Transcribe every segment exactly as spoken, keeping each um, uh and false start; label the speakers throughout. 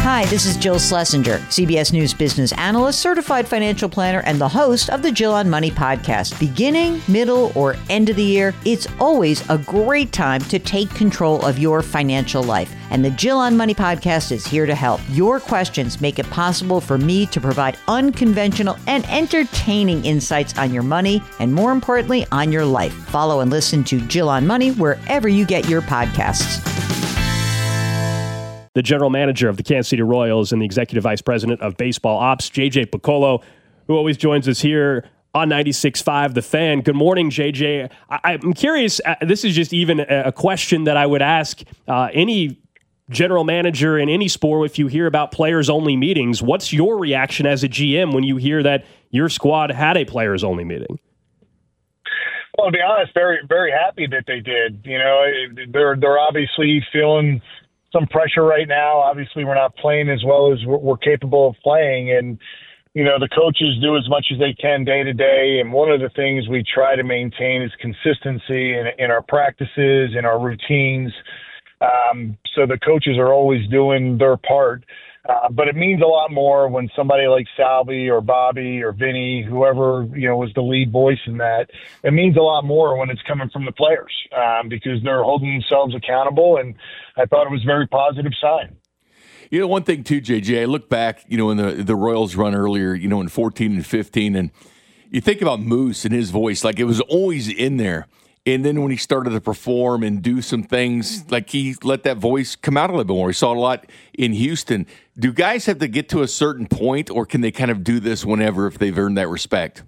Speaker 1: Hi, this is Jill Schlesinger, C B S News business analyst, certified financial planner, and the host of the Jill on Money podcast. Beginning, middle, or end of the year, it's always a great time to take control of your financial life. And the Jill on Money podcast is here to help. Your questions make it possible for me to provide unconventional and entertaining insights on your money, and more importantly, on your life. Follow and listen to Jill on Money wherever you get your podcasts.
Speaker 2: The general manager of the Kansas City Royals and the executive vice president of baseball ops, J J Picollo, who always joins us here on ninety-six point five The Fan. Good morning, J J. I- I'm curious, uh, this is just even a, a question that I would ask uh, any general manager in any sport if you hear about players-only meetings. What's your reaction as a G M when you hear that your squad had a players-only meeting?
Speaker 3: Well, to be honest, very, very happy that they did. You know, they're they're obviously feeling some pressure right now. Obviously, we're not playing as well as we're, we're capable of playing. And, you know, the coaches do as much as they can day to day. And one of the things we try to maintain is consistency in, in our practices, in our routines. Um, so the coaches are always doing their part. Uh, but it means a lot more when somebody like Salvi or Bobby or Vinny, whoever, you know, was the lead voice in that, it means a lot more when it's coming from the players um, because they're holding themselves accountable. And I thought it was a very positive sign.
Speaker 4: You know, one thing too, J J, I look back, you know, in the, the Royals run earlier, you know, in fourteen and fifteen, and you think about Moose and his voice, like it was always in there. And then when he started to perform and do some things, like he let that voice come out a little bit more. We saw it a lot in Houston. Do guys have to get to a certain point, or can they kind of do this whenever if they've earned that respect?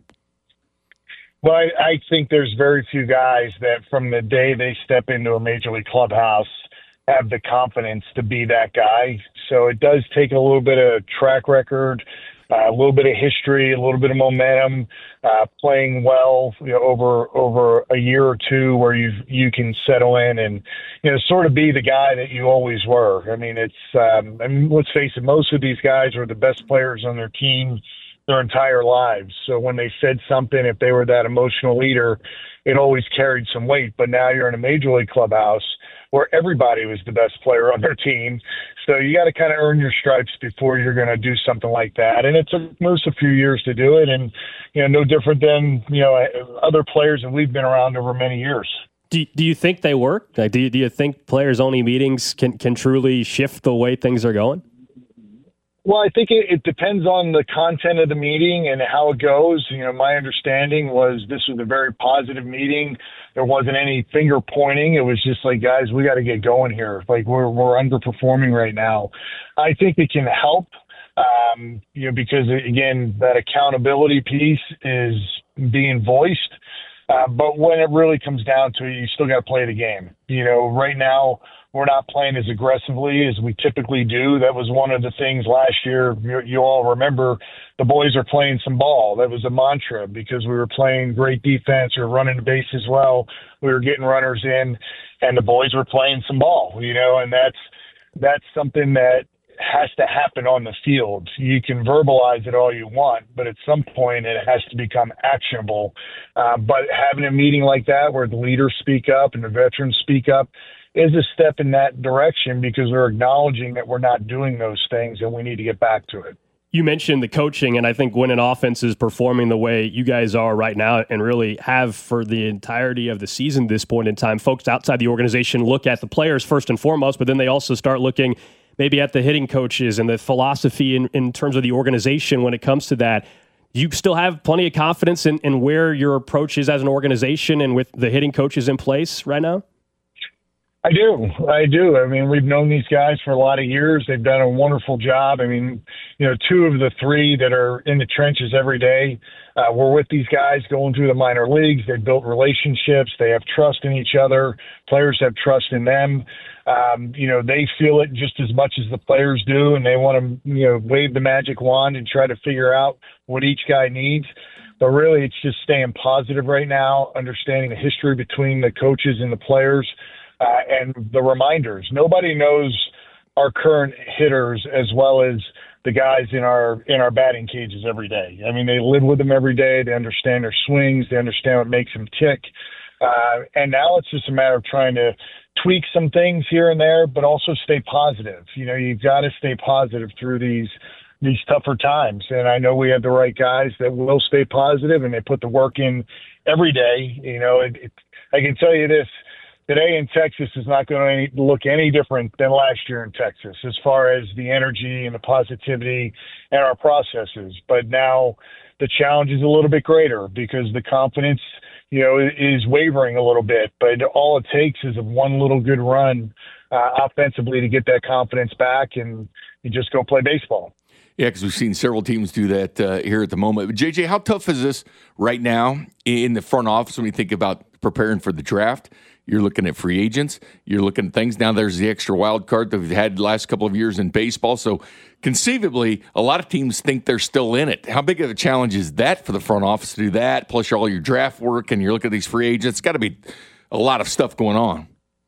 Speaker 3: Well, I, I think there's very few guys that from the day they step into a major league clubhouse have the confidence to be that guy. So it does take a little bit of track record, uh, a little bit of history, a little bit of momentum, uh, playing well, you know, over over a year or two where you you can settle in and, you know, sort of be the guy that you always were. I mean, it's um, I mean, let's face it, most of these guys were the best players on their team their entire lives. So when they said something, if they were that emotional leader, it always carried some weight. But now you're in a major league clubhouse where everybody was the best player on their team. So you got to kind of earn your stripes before you're going to do something like that. And it took most a few years to do it. And, you know, no different than, you know, other players that we've been around over many years.
Speaker 2: Do, do you think they work? Like, do you, do you think players-only meetings can, can truly shift the way things are going?
Speaker 3: Well, I think it, it depends on the content of the meeting and how it goes. You know, my understanding was this was a very positive meeting. There wasn't any finger pointing. It was just like, guys, we got to get going here. Like we're we're underperforming right now. I think it can help, um, you know, because again, that accountability piece is being voiced. Uh, but when it really comes down to it, you still got to play the game. You know, right now, we're not playing as aggressively as we typically do. That was one of the things last year. You, you all remember the boys are playing some ball. That was a mantra because we were playing great defense. We were running the bases well. We were getting runners in, and the boys were playing some ball, you know, and that's that's something that has to happen on the field. You can verbalize it all you want, but at some point it has to become actionable. Uh, but having a meeting like that where the leaders speak up and the veterans speak up is a step in that direction because we're acknowledging that we're not doing those things and we need to get back to it.
Speaker 2: You mentioned the coaching, and I think when an offense is performing the way you guys are right now and really have for the entirety of the season at this point in time, folks outside the organization look at the players first and foremost, but then they also start looking maybe at the hitting coaches and the philosophy in, in terms of the organization when it comes to that. You still have plenty of confidence in, in where your approach is as an organization and with the hitting coaches in place right now?
Speaker 3: I do. I do. I mean, we've known these guys for a lot of years. They've done a wonderful job. I mean, you know, two of the three that are in the trenches every day, uh, we're with these guys going through the minor leagues. They've built relationships. They have trust in each other. Players have trust in them. Um, you know, they feel it just as much as the players do, and they want to, you know, wave the magic wand and try to figure out what each guy needs. But really, it's just staying positive right now, understanding the history between the coaches and the players. Uh, and the reminders. Nobody knows our current hitters as well as the guys in our in our batting cages every day. I mean, they live with them every day. They understand their swings. They understand what makes them tick. Uh, and now it's just a matter of trying to tweak some things here and there, but also stay positive. You know, you've got to stay positive through these these tougher times. And I know we have the right guys that will stay positive, and they put the work in every day. You know, it, it, I can tell you this, today in Texas is not going to look any different than last year in Texas as far as the energy and the positivity and our processes. But now the challenge is a little bit greater because the confidence, you know, is wavering a little bit. But all it takes is one little good run uh, offensively to get that confidence back, and you just go play baseball.
Speaker 4: Yeah, because we've seen several teams do that uh, here at the moment. But J J, how tough is this right now in the front office when you think about preparing for the draft? You're looking at free agents. You're looking at things. Now there's the extra wild card that we've had the last couple of years in baseball. So conceivably, a lot of teams think they're still in it. How big of a challenge is that for the front office to do that, plus all your draft work, and you're looking at these free agents? It's got to be a lot of stuff going on.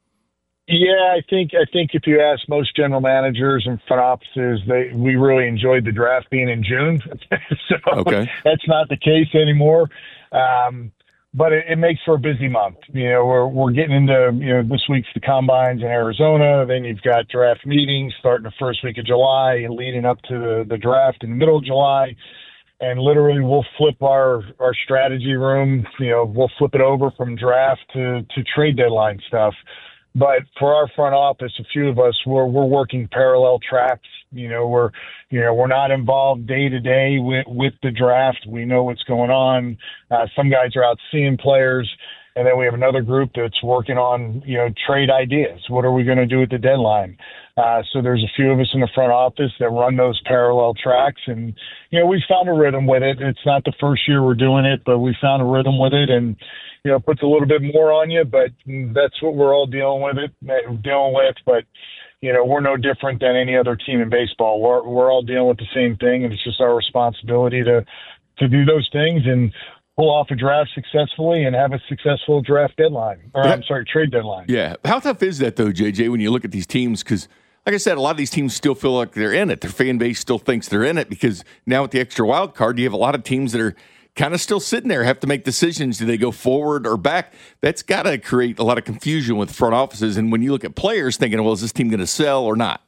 Speaker 3: Yeah, I think I think if you ask most general managers and front offices, they we really enjoyed the draft being in June. So
Speaker 4: okay.
Speaker 3: That's not the case anymore. Um, but it, it makes for a busy month. You know, we're we're getting into, you know, this week's the combines in Arizona. Then you've got draft meetings starting the first week of July and leading up to the, the draft in the middle of July. And literally, we'll flip our, our strategy room. You know, we'll flip it over from draft to, to trade deadline stuff. But for our front office, a few of us, we're we're working parallel tracks. You know, we're you know we're not involved day to day with with the draft. We know what's going on. Uh, some guys are out seeing players, and then we have another group that's working on you know trade ideas. What are we going to do at the deadline? Uh, so there's a few of us in the front office that run those parallel tracks, and you know we found a rhythm with it. It's not the first year we're doing it, but we found a rhythm with it, and you know, it puts a little bit more on you, but that's what we're all dealing with it, dealing with. But, you know, we're no different than any other team in baseball. We're we're all dealing with the same thing, and it's just our responsibility to to do those things and pull off a draft successfully and have a successful draft deadline, or I'm sorry, trade deadline.
Speaker 4: Yeah. How tough is that, though, J J, when you look at these teams? Because, like I said, a lot of these teams still feel like they're in it. Their fan base still thinks they're in it because now with the extra wild card, you have a lot of teams that are kind of still sitting there, have to make decisions. Do they go forward or back? That's got to create a lot of confusion with front offices. And when you look at players thinking, well, is this team going to sell or not?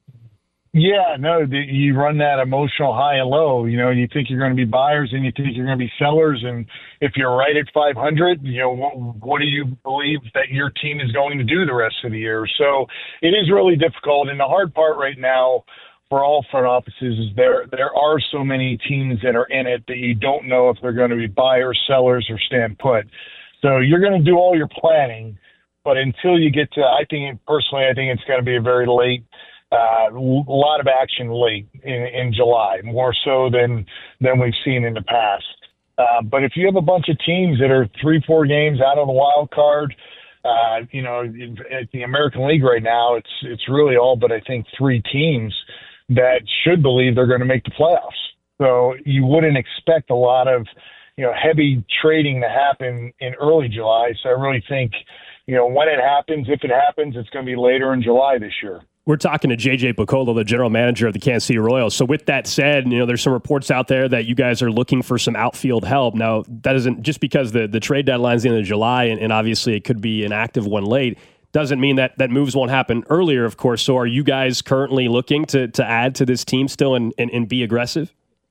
Speaker 3: Yeah, no, the, you run that emotional high and low. You know, you think you're going to be buyers and you think you're going to be sellers. And if you're right at five hundred, you know, what, what do you believe that your team is going to do the rest of the year? So it is really difficult. And the hard part right now for all front offices is there there are so many teams that are in it that you don't know if they're going to be buyers, sellers, or stand put. So you're going to do all your planning, but until you get to, I think personally, I think it's going to be a very late, uh, a lot of action late in, in July, more so than than we've seen in the past. Uh, but if you have a bunch of teams that are three, four games out of the wild card, uh, you know, at the American League right now, it's it's really all but I think three teams that should believe they're going to make the playoffs. So you wouldn't expect a lot of, you know, heavy trading to happen in early July. So I really think, you know, when it happens, if it happens, it's going to be later in July this year.
Speaker 2: We're talking to J J Picollo, the general manager of the Kansas City Royals. So with that said, you know, there's some reports out there that you guys are looking for some outfield help. Now, that isn't just because the, the trade deadline's the end of July, and, and obviously it could be an active one late. Doesn't mean that, that moves won't happen earlier, of course. So are you guys currently looking to to add to this team still and, and, and be aggressive?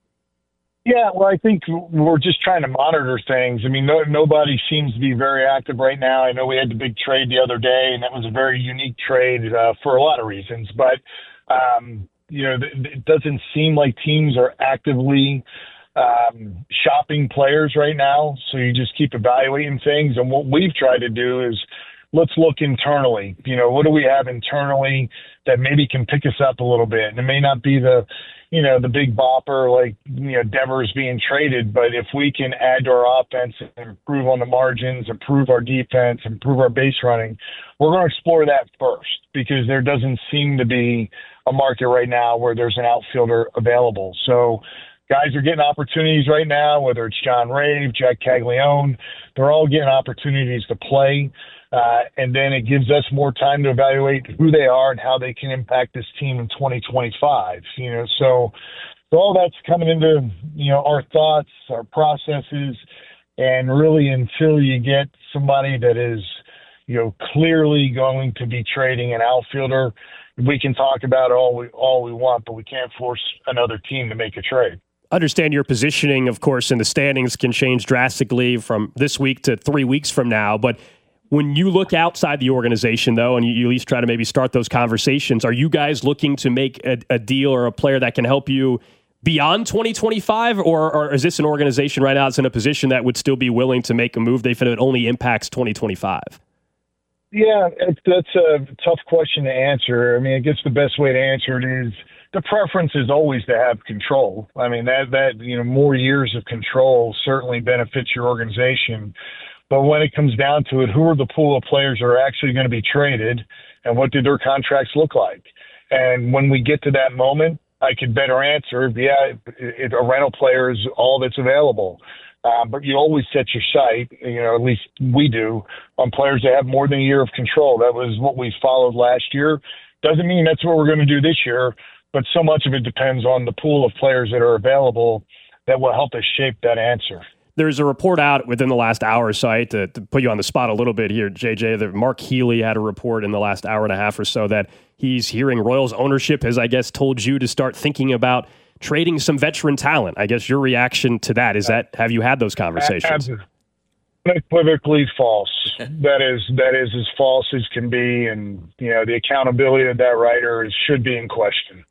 Speaker 3: Yeah, well, I think we're just trying to monitor things. I mean, no, nobody seems to be very active right now. I know we had the big trade the other day, and that was a very unique trade uh, for a lot of reasons. But, um, you know, it doesn't seem like teams are actively um, shopping players right now. So you just keep evaluating things. And what we've tried to do is let's look internally. You know, what do we have internally that maybe can pick us up a little bit? And it may not be the, you know, the big bopper like, you know, Devers being traded, but if we can add to our offense and improve on the margins, improve our defense, improve our base running, we're going to explore that first because there doesn't seem to be a market right now where there's an outfielder available. So guys are getting opportunities right now, whether it's John Rave, Jack Caglione, they're all getting opportunities to play. Uh, and then it gives us more time to evaluate who they are and how they can impact this team in twenty twenty-five. You know, so, so all that's coming into, you know, our thoughts, our processes, and really until you get somebody that is, you know, clearly going to be trading an outfielder. We can talk about it all we all we want, but we can't force another team to make a trade.
Speaker 2: Understand your positioning, of course, in the standings can change drastically from this week to three weeks from now. But when you look outside the organization, though, and you, you at least try to maybe start those conversations, are you guys looking to make a, a deal or a player that can help you beyond twenty twenty-five, or, or is this an organization right now that's in a position that would still be willing to make a move if it only impacts twenty twenty-five?
Speaker 3: Yeah, it, that's a tough question to answer. I mean, I guess the best way to answer it is the preference is always to have control. I mean, that, that you know, more years of control certainly benefits your organization. But when it comes down to it, who are the pool of players that are actually going to be traded, and what do their contracts look like? And when we get to that moment, I could better answer, yeah, if a rental player is all that's available. Uh, but you always set your sight, you know, at least we do, on players that have more than a year of control. That was what we followed last year. Doesn't mean that's what we're going to do this year, but so much of it depends on the pool of players that are available that will help us shape that answer.
Speaker 2: There's a report out within the last hour or so. I hate to, to put you on the spot a little bit here, J J, that Mark Healy had a report in the last hour and a half or so that he's hearing Royals ownership has, I guess, told you to start thinking about trading some veteran talent. I guess your reaction to that is that, have you had those conversations?
Speaker 3: Unequivocally false. That is that is as false as can be, and you know the accountability of that writer is, should be in question.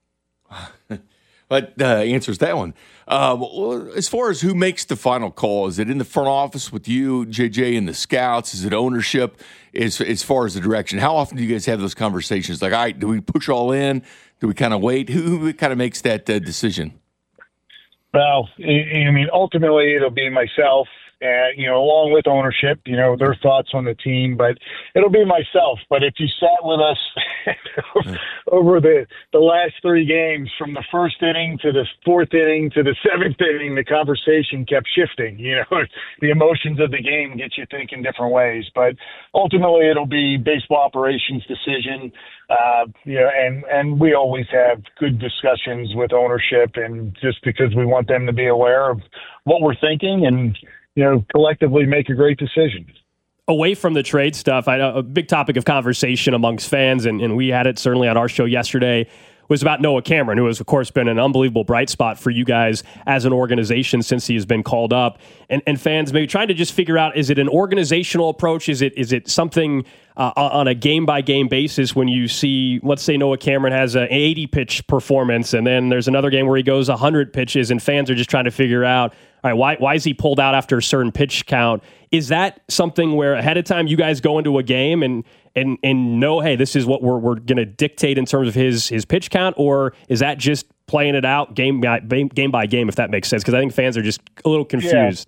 Speaker 4: But uh, answers that one. Uh, well, as far as who makes the final call, is it in the front office with you, J J, and the scouts? Is it ownership? As as far as the direction, how often do you guys have those conversations? Like, all right, do we push all in? Do we kind of wait? Who, who kind of makes that uh, decision?
Speaker 3: Well, I mean, ultimately it'll be myself, and you know, along with ownership, you know, their thoughts on the team. But it'll be myself. But if you sat with us over the the last three games, from the first inning to the fourth inning to the seventh inning, the conversation kept shifting. You know, the emotions of the game get you thinking different ways. But ultimately, it'll be baseball operations decision. Uh, you know, and and we always have good discussions with ownership, and just because we want them to be aware of what we're thinking, and you know, collectively make a great decision.
Speaker 2: Away from the trade stuff, I know a big topic of conversation amongst fans, and, and we had it certainly on our show yesterday, was about Noah Cameron, who has, of course, been an unbelievable bright spot for you guys as an organization since he has been called up. And, and fans maybe trying to just figure out, is it an organizational approach? Is it is it something uh, on a game-by-game basis when you see, let's say Noah Cameron has an eighty-pitch performance, and then there's another game where he goes one hundred pitches, and fans are just trying to figure out, all right, why, why is he pulled out after a certain pitch count? Is that something where ahead of time you guys go into a game and and and know, hey, this is what we're we're going to dictate in terms of his his pitch count, or is that just playing it out game by game by game, if that makes sense? Because I think fans are just a little confused.
Speaker 3: Yeah.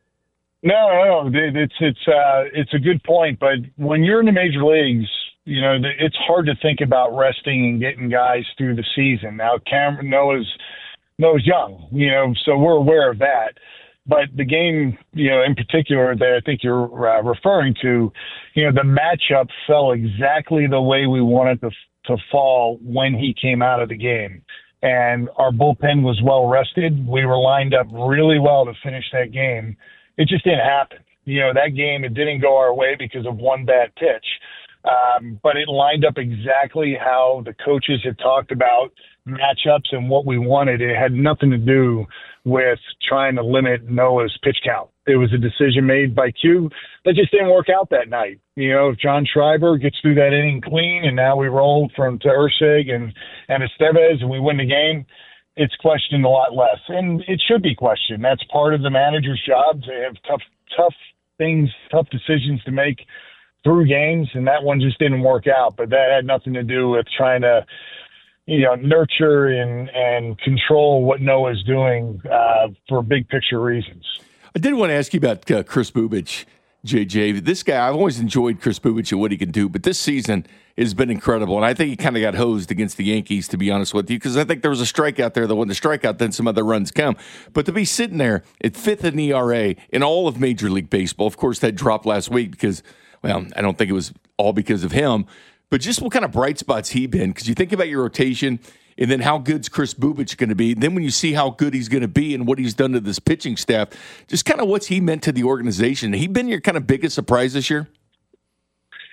Speaker 3: No, no, it's it's uh, it's a good point. But when you're in the major leagues, you know, it's hard to think about resting and getting guys through the season. Now, Cameron Noah's Noah's young, you know, so we're aware of that. But the game, you know, in particular that I think you're uh, referring to, you know, the matchup fell exactly the way we wanted to to fall when he came out of the game. And our bullpen was well rested. We were lined up really well to finish that game. It just didn't happen. You know, that game, it didn't go our way because of one bad pitch. Um, but it lined up exactly how the coaches had talked about matchups and what we wanted. It had nothing to do with trying to limit Noah's pitch count. It was a decision made by Q that just didn't work out that night. You know, if John Schreiber gets through that inning clean, and now we roll from to Ursig and, and Estevez and we win the game, it's questioned a lot less. And it should be questioned. That's part of the manager's job. They have tough, tough things, tough decisions to make through games, and that one just didn't work out. But that had nothing to do with trying to, you know, nurture and, and control what Noah's doing uh, for big picture reasons.
Speaker 4: I did want to ask you about uh, Kris Bubic, J J. This guy, I've always enjoyed Kris Bubic and what he can do, but this season has been incredible. And I think he kind of got hosed against the Yankees, to be honest with you, because I think there was a strikeout there that when the strikeout, then some other runs come. But to be sitting there at fifth in E R A in all of Major League Baseball, of course, that dropped last week because, well, I don't think it was all because of him, but just what kind of bright spots he been. Because you think about your rotation and then how good's Kris Bubic going to be. Then when you see how good he's going to be and what he's done to this pitching staff, just kind of what's he meant to the organization. He been your kind of biggest surprise this year?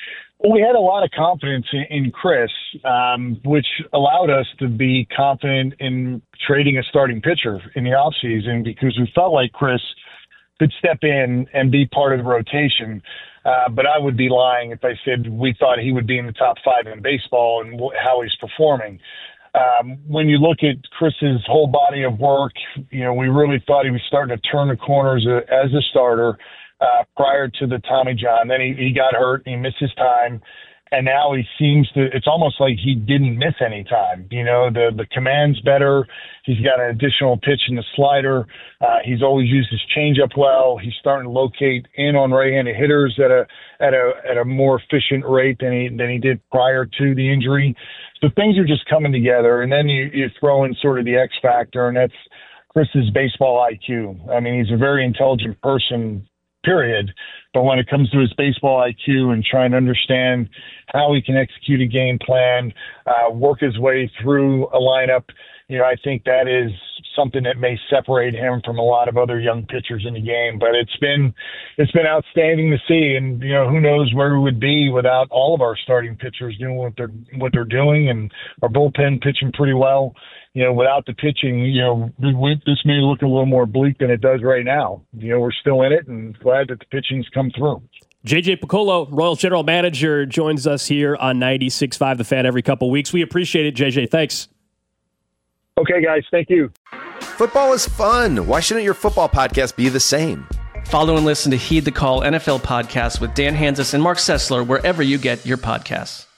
Speaker 3: We had a lot of confidence in, in Chris, um, which allowed us to be confident in trading a starting pitcher in the offseason because we felt like Chris could step in and be part of the rotation. Uh, but I would be lying if I said we thought he would be in the top five in baseball and wh- how he's performing. Um, when you look at Chris's whole body of work, you know, we really thought he was starting to turn the corner as a, as a starter uh, prior to the Tommy John. Then he, he got hurt, he missed his time, and now he seems to, it's almost like he didn't miss any time. You know, the, the command's better. He's got an additional pitch in the slider. Uh, he's always used his changeup well. He's starting to locate in on right-handed hitters at a at a at a more efficient rate than he than he did prior to the injury. So things are just coming together, and then you, you throw in sort of the X factor, and that's Chris's baseball I Q. I mean, he's a very intelligent person, period. But when it comes to his baseball I Q and trying to understand how he can execute a game plan, uh, work his way through a lineup, you know, I think that is something that may separate him from a lot of other young pitchers in the game. But it's been it's been outstanding to see, and you know, who knows where we would be without all of our starting pitchers doing what they're what they're doing, and our bullpen pitching pretty well. You know, without the pitching, you know, we, this may look a little more bleak than it does right now. You know, we're still in it, and glad that the pitching's come through.
Speaker 2: J J Picollo, Royals General Manager, joins us here on ninety-six point five The Fan every couple weeks. We appreciate it, J J. Thanks.
Speaker 3: Okay, guys. Thank you.
Speaker 5: Football is fun. Why shouldn't your football podcast be the same?
Speaker 6: Follow and listen to Heed the Call N F L podcast with Dan Hanzus and Mark Sessler wherever you get your podcasts.